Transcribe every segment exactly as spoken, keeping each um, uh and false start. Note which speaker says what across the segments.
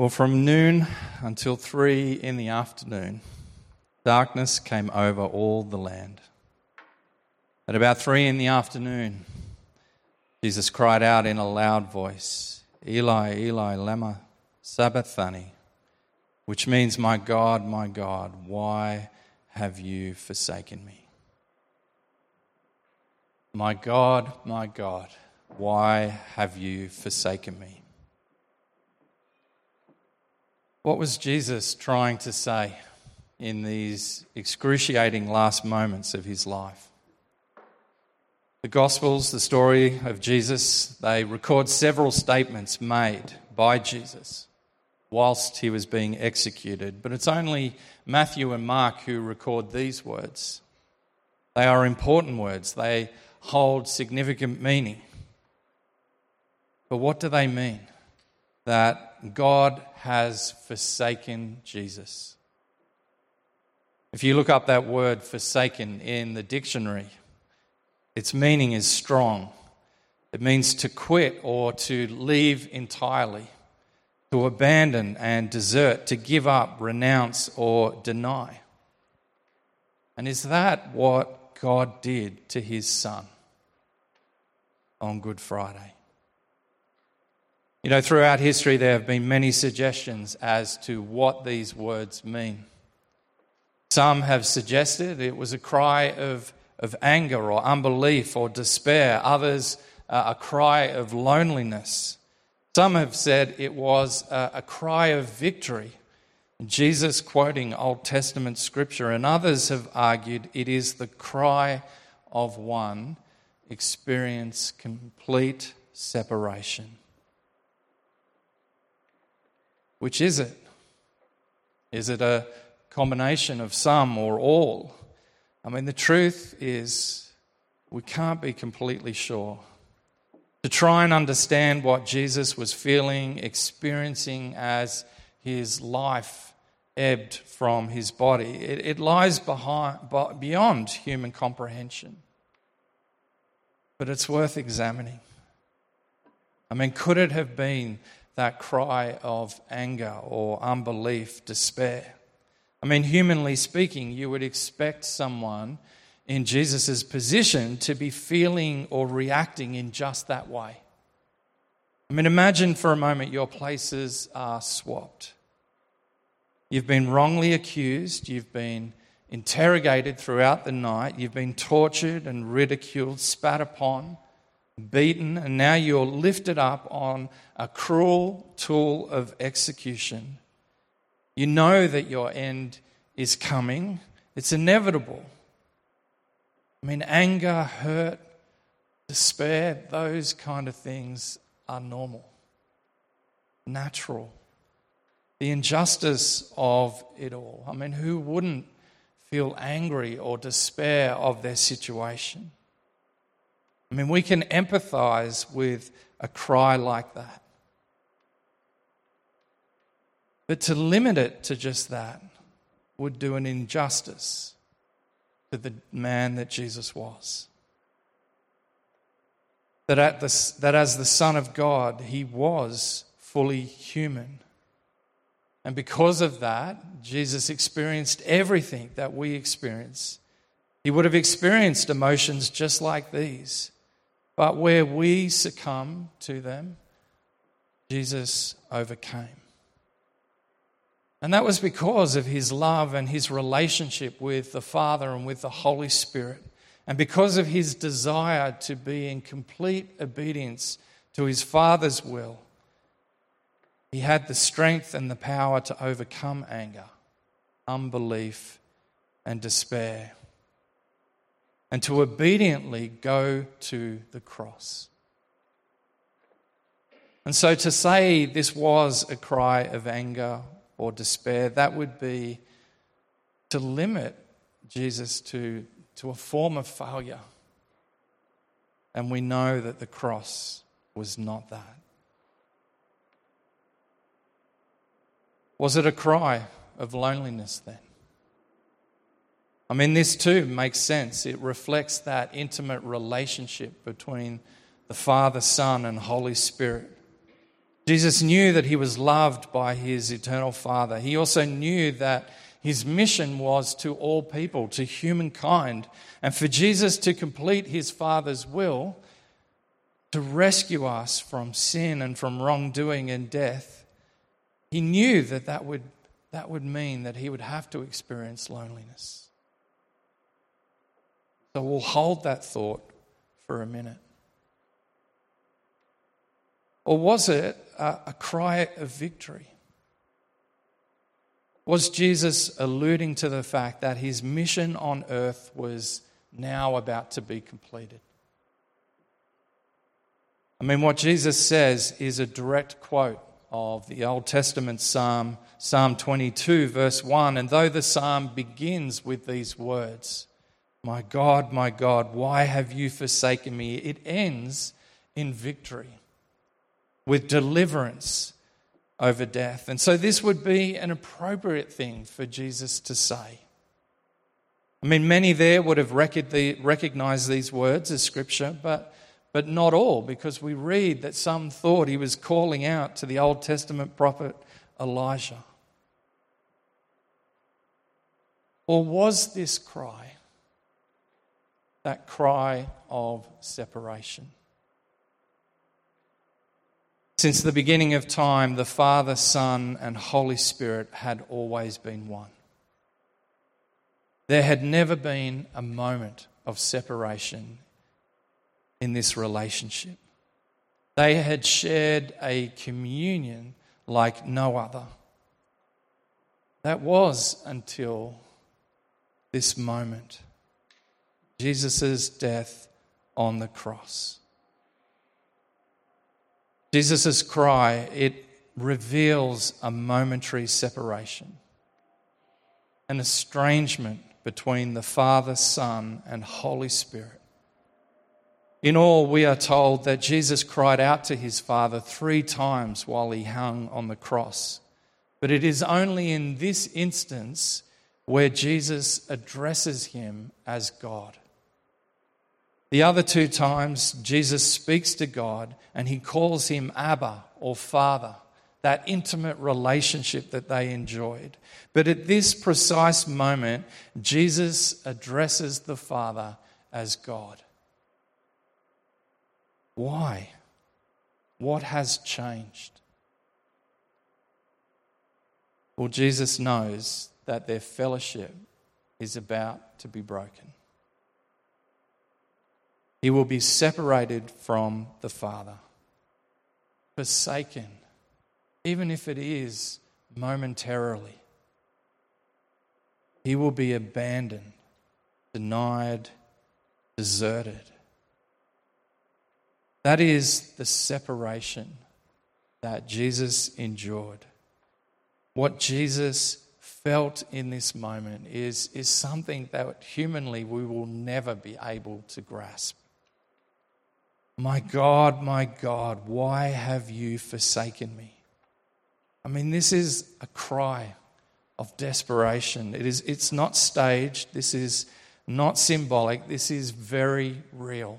Speaker 1: Well, from noon until three in the afternoon, darkness came over all the land. At about three in the afternoon, Jesus cried out in a loud voice, "Eli, Eli, lama sabachthani," which means, "My God, my God, why have you forsaken me?" My God, my God, why have you forsaken me? What was Jesus trying to say in these excruciating last moments of his life? The Gospels, the story of Jesus, they record several statements made by Jesus whilst he was being executed, but it's only Matthew and Mark who record these words. They are important words. They hold significant meaning. But what do they mean? That God has forsaken Jesus. If you look up that word forsaken in the dictionary, its meaning is strong. It means to quit or to leave entirely, to abandon and desert, to give up, renounce or deny. And is that what God did to his Son on Good Friday? You know, throughout history there have been many suggestions as to what these words mean. Some have suggested it was a cry of, of anger or unbelief or despair. Others, uh, a cry of loneliness. Some have said it was a, a cry of victory, Jesus quoting Old Testament scripture, and others have argued it is the cry of one experiencing complete separation. Which is it? Is it a combination of some or all? I mean, the truth is we can't be completely sure. To try and understand what Jesus was feeling, experiencing as his life ebbed from his body, it, it lies behind, beyond human comprehension. But it's worth examining. I mean, could it have been that cry of anger or unbelief, despair? I mean, humanly speaking, you would expect someone in Jesus' position to be feeling or reacting in just that way. I mean, imagine for a moment your places are swapped. You've been wrongly accused, you've been interrogated throughout the night, you've been tortured and ridiculed, spat upon, beaten, and now you're lifted up on a cruel tool of execution. You know that your end is coming. It's inevitable. I mean, anger, hurt, despair, those kind of things are normal, natural. The injustice of it all. I mean, who wouldn't feel angry or despair of their situation? I mean, we can empathize with a cry like that. But to limit it to just that would do an injustice to the man that Jesus was. That, at the, that as the Son of God, he was fully human. And because of that, Jesus experienced everything that we experience. He would have experienced emotions just like these. But where we succumb to them, Jesus overcame. And that was because of his love and his relationship with the Father and with the Holy Spirit. And because of his desire to be in complete obedience to his Father's will, he had the strength and the power to overcome anger, unbelief, and despair, and to obediently go to the cross. And so to say this was a cry of anger or despair, that would be to limit Jesus to, to a form of failure. And we know that the cross was not that. Was it a cry of loneliness then? I mean, this too makes sense. It reflects that intimate relationship between the Father, Son, and Holy Spirit. Jesus knew that he was loved by his eternal Father. He also knew that his mission was to all people, to humankind. And for Jesus to complete his Father's will, to rescue us from sin and from wrongdoing and death, he knew that that would, that would mean that he would have to experience loneliness. So we'll hold that thought for a minute. Or was it a, a cry of victory? Was Jesus alluding to the fact that his mission on earth was now about to be completed? I mean, what Jesus says is a direct quote of the Old Testament Psalm, Psalm twenty-two, verse one. And though the psalm begins with these words, "My God, my God, why have you forsaken me?" it ends in victory, with deliverance over death. And so this would be an appropriate thing for Jesus to say. I mean, many there would have recognized these words as scripture, but, but not all, because we read that some thought he was calling out to the Old Testament prophet Elijah. Or was this cry that cry of separation? Since the beginning of time, the Father, Son, and Holy Spirit had always been one. There had never been a moment of separation in this relationship. They had shared a communion like no other. That was until this moment, Jesus' death on the cross. Jesus' cry, it reveals a momentary separation, an estrangement between the Father, Son, and Holy Spirit. In all, we are told that Jesus cried out to his Father three times while he hung on the cross. But it is only in this instance where Jesus addresses him as God. The other two times, Jesus speaks to God and he calls him Abba, or Father, that intimate relationship that they enjoyed. But at this precise moment, Jesus addresses the Father as God. Why? What has changed? Well, Jesus knows that their fellowship is about to be broken. He will be separated from the Father, forsaken, even if it is momentarily. He will be abandoned, denied, deserted. That is the separation that Jesus endured. What Jesus felt in this moment is, is something that humanly we will never be able to grasp. My God, my God, why have you forsaken me? I mean, this is a cry of desperation. It is, it's not staged. This is not symbolic. This is very real.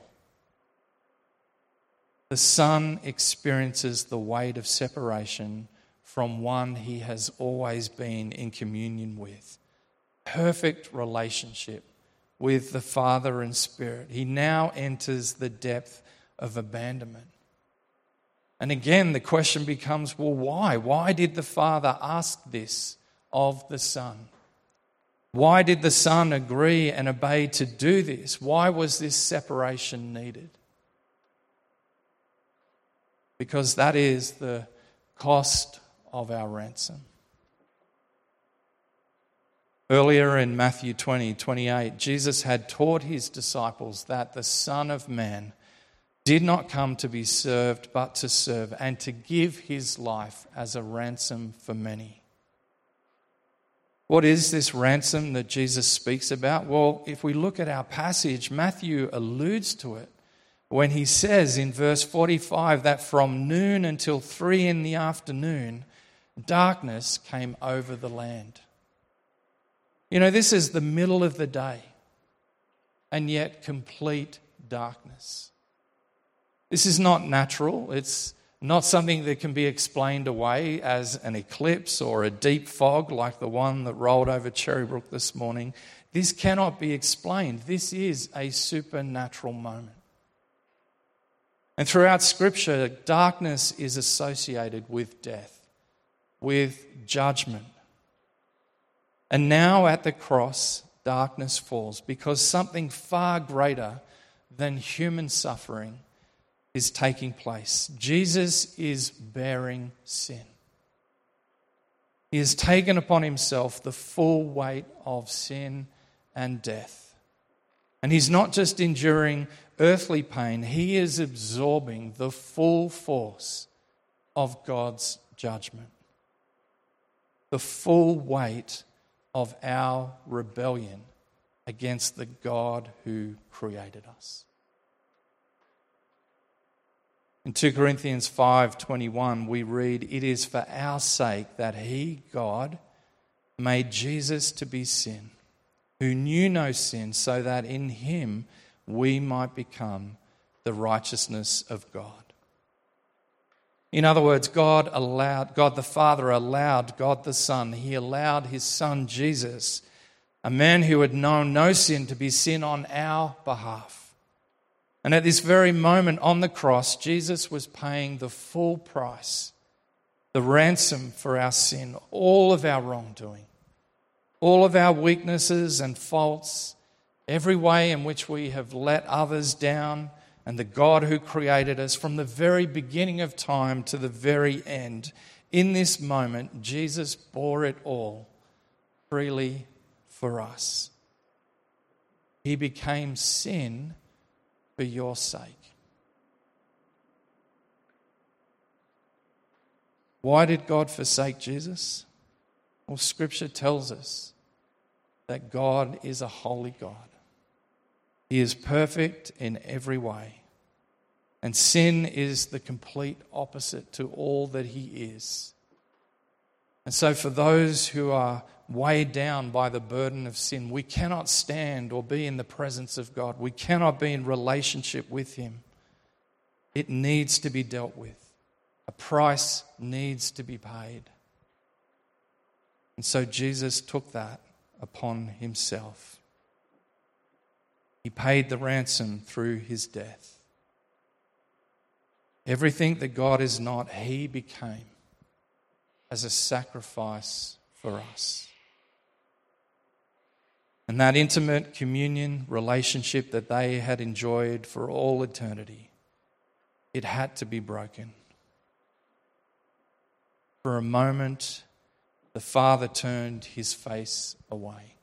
Speaker 1: The Son experiences the weight of separation from one he has always been in communion with. Perfect relationship with the Father and Spirit. He now enters the depth of abandonment. And again, the question becomes, well, why? Why did the Father ask this of the Son? Why did the Son agree and obey to do this? Why was this separation needed? Because that is the cost of our ransom. Earlier in Matthew twenty, twenty-eight, Jesus had taught his disciples that the Son of Man did not come to be served, but to serve, and to give his life as a ransom for many. What is this ransom that Jesus speaks about? Well, if we look at our passage, Matthew alludes to it when he says in verse forty-five that from noon until three in the afternoon, darkness came over the land. You know, this is the middle of the day, and yet complete darkness. This is not natural. It's not something that can be explained away as an eclipse or a deep fog like the one that rolled over Cherrybrook this morning. This cannot be explained. This is a supernatural moment. And throughout Scripture, darkness is associated with death, with judgment. And now at the cross, darkness falls because something far greater than human suffering is taking place. Jesus is bearing sin. He has taken upon himself the full weight of sin and death. And he's not just enduring earthly pain, he is absorbing the full force of God's judgment. The full weight of our rebellion against the God who created us. In Second Corinthians five twenty-one, we read, "It is for our sake that he, God, made Jesus to be sin, who knew no sin, so that in him we might become the righteousness of God." In other words, God allowed, God the Father allowed God the Son, he allowed his Son Jesus, a man who had known no sin, to be sin on our behalf. And at this very moment on the cross, Jesus was paying the full price, the ransom for our sin, all of our wrongdoing, all of our weaknesses and faults, every way in which we have let others down, and the God who created us from the very beginning of time to the very end. In this moment, Jesus bore it all freely for us. He became sin for your sake. Why did God forsake Jesus? Well, Scripture tells us that God is a holy God. He is perfect in every way. And sin is the complete opposite to all that he is. And so for those who are weighed down by the burden of sin, we cannot stand or be in the presence of God. We cannot be in relationship with him. It needs to be dealt with. A price needs to be paid. And so Jesus took that upon himself. He paid the ransom through his death. Everything that God is not, he became as a sacrifice for us. And that intimate communion relationship that they had enjoyed for all eternity, it had to be broken. For a moment, the Father turned his face away.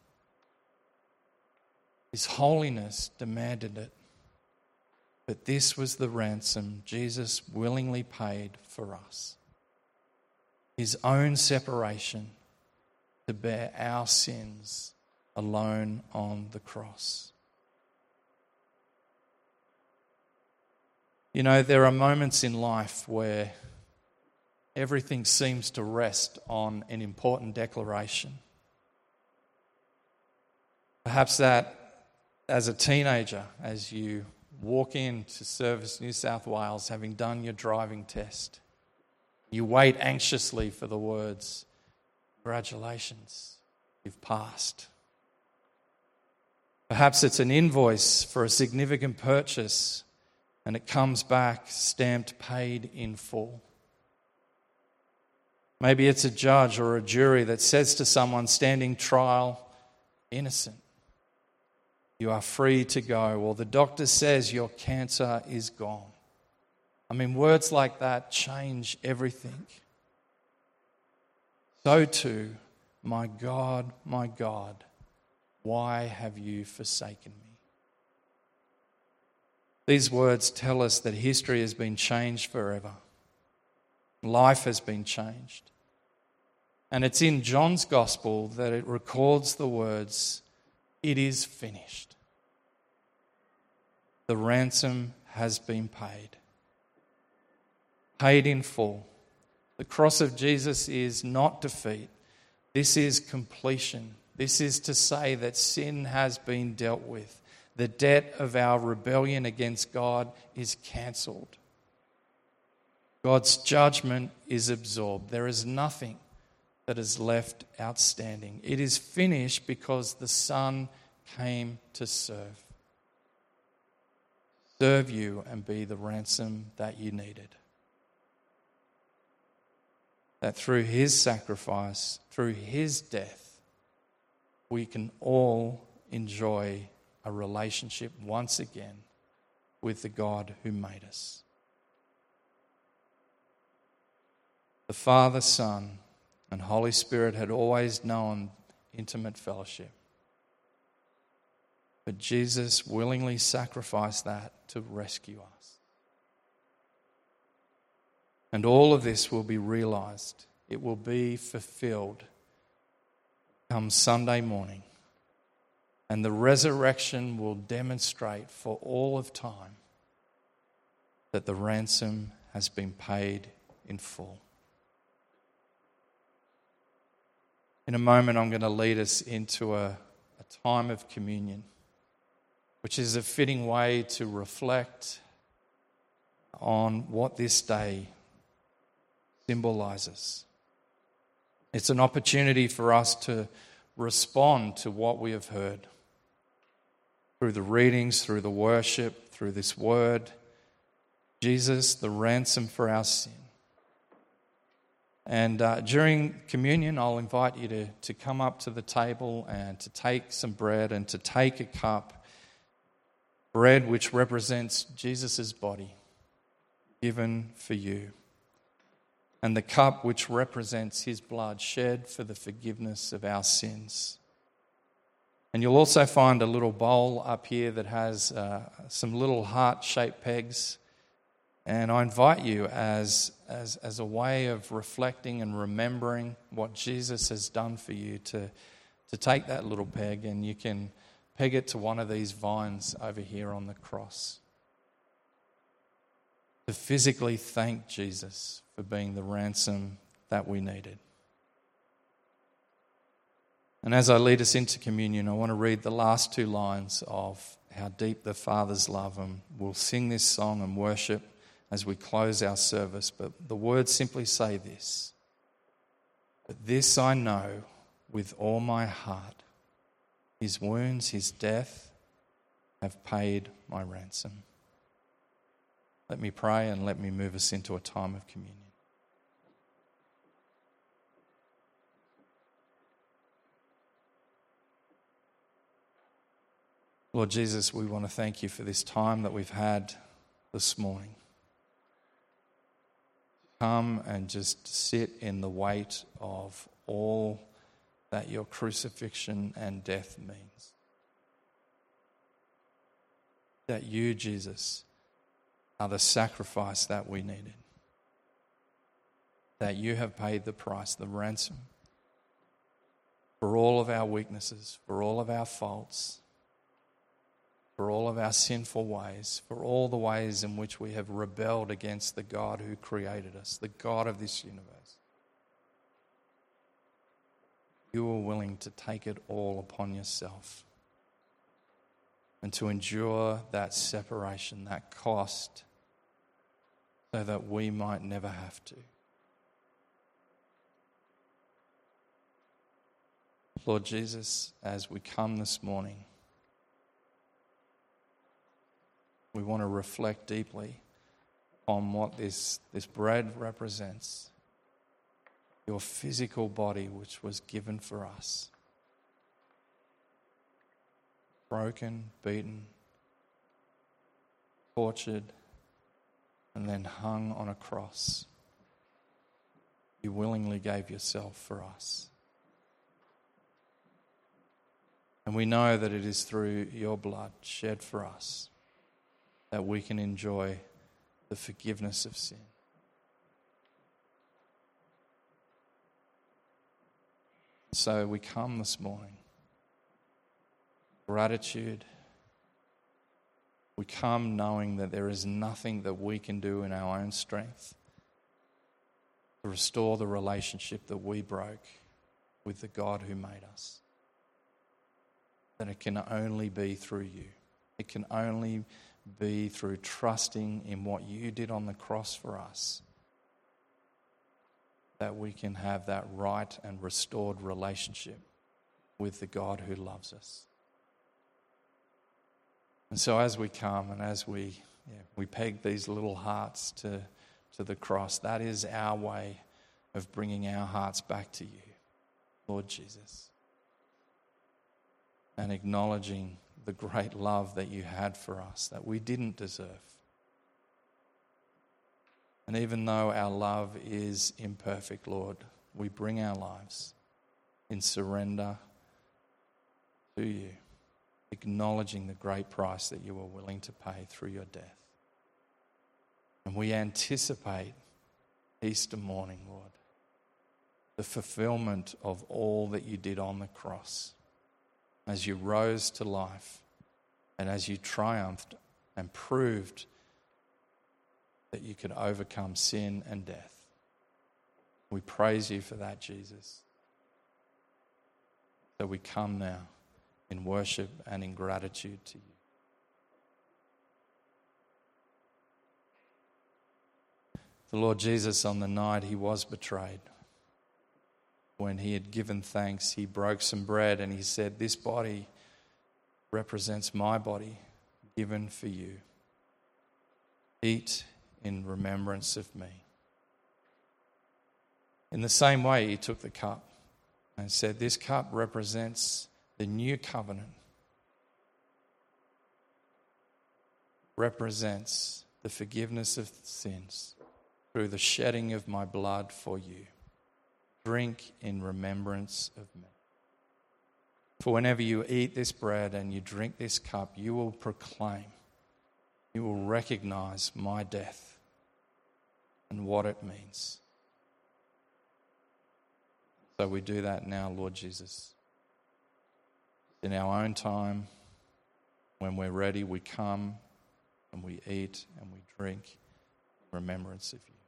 Speaker 1: His holiness demanded it. But this was the ransom Jesus willingly paid for us. His own separation to bear our sins alone on the cross. You know, there are moments in life where everything seems to rest on an important declaration. Perhaps that as a teenager, as you walk in to Service New South Wales having done your driving test, you wait anxiously for the words, "Congratulations, you've passed." Perhaps it's an invoice for a significant purchase and it comes back stamped paid in full. Maybe it's a judge or a jury that says to someone standing trial, "Innocent. You are free to go," or the doctor says your cancer is gone. I mean, words like that change everything. So too, "My God, my God, why have you forsaken me?" These words tell us that history has been changed forever. Life has been changed. And it's in John's Gospel that it records the words, "It is finished." The ransom has been paid. Paid in full. The cross of Jesus is not defeat. This is completion. This is to say that sin has been dealt with. The debt of our rebellion against God is cancelled. God's judgment is absorbed. There is nothing that is left outstanding. It is finished because the Son came to serve. Serve you and be the ransom that you needed. That through his sacrifice, through his death, we can all enjoy a relationship once again with the God who made us. The Father, Son, and Holy Spirit had always known intimate fellowship. But Jesus willingly sacrificed that to rescue us. And all of this will be realized. It will be fulfilled come Sunday morning. And the resurrection will demonstrate for all of time that the ransom has been paid in full. In a moment, I'm going to lead us into a, a time of communion, which is a fitting way to reflect on what this day symbolizes. It's an opportunity for us to respond to what we have heard through the readings, through the worship, through this word. Jesus, the ransom for our sin. And uh, during communion, I'll invite you to, to come up to the table and to take some bread and to take a cup. Bread which represents Jesus' body given for you. And the cup which represents his blood shed for the forgiveness of our sins. And you'll also find a little bowl up here that has uh, some little heart-shaped pegs. And I invite you as, as, as a way of reflecting and remembering what Jesus has done for you to, to take that little peg and you can peg it to one of these vines over here on the cross. To physically thank Jesus for being the ransom that we needed. And as I lead us into communion, I want to read the last two lines of How Deep the Father's Love. And we'll sing this song and worship as we close our service. But the words simply say this: But this I know with all my heart, his wounds, his death have paid my ransom. Let me pray and let me move us into a time of communion. Lord Jesus, we want to thank you for this time that we've had this morning. Come and just sit in the weight of all that your crucifixion and death means. That you, Jesus, are the sacrifice that we needed. That you have paid the price, the ransom, for all of our weaknesses, for all of our faults, for all of our sinful ways, for all the ways in which we have rebelled against the God who created us, the God of this universe. You were willing to take it all upon yourself and to endure that separation, that cost, so that we might never have to. Lord Jesus, as we come this morning, we want to reflect deeply on what this, this bread represents. Your physical body which was given for us. Broken, beaten, tortured, and then hung on a cross. You willingly gave yourself for us. And we know that it is through your blood shed for us that we can enjoy the forgiveness of sin. So we come this morning. Gratitude. We come knowing that there is nothing that we can do in our own strength to restore the relationship that we broke with the God who made us. That it can only be through you. It can only be through trusting in what you did on the cross for us that we can have that right and restored relationship with the God who loves us. And so as we come and as we yeah, we peg these little hearts to, to the cross, that is our way of bringing our hearts back to you, Lord Jesus, and acknowledging the great love that you had for us that we didn't deserve. And even though our love is imperfect, Lord, we bring our lives in surrender to you, acknowledging the great price that you were willing to pay through your death. And we anticipate Easter morning, Lord, the fulfillment of all that you did on the cross as you rose to life and as you triumphed and proved that you could overcome sin and death. We praise you for that, Jesus. So we come now in worship and in gratitude to you. The Lord Jesus, on the night he was betrayed, when he had given thanks, he broke some bread and he said, "This body represents my body given for you. Eat in remembrance of me." In the same way, he took the cup and said, "This cup represents the new covenant, represents the forgiveness of sins through the shedding of my blood for you. Drink in remembrance of me. For whenever you eat this bread and you drink this cup, you will proclaim, you will recognize my death and what it means." So we do that now, Lord Jesus. In our own time, when we're ready, we come and we eat and we drink in remembrance of you.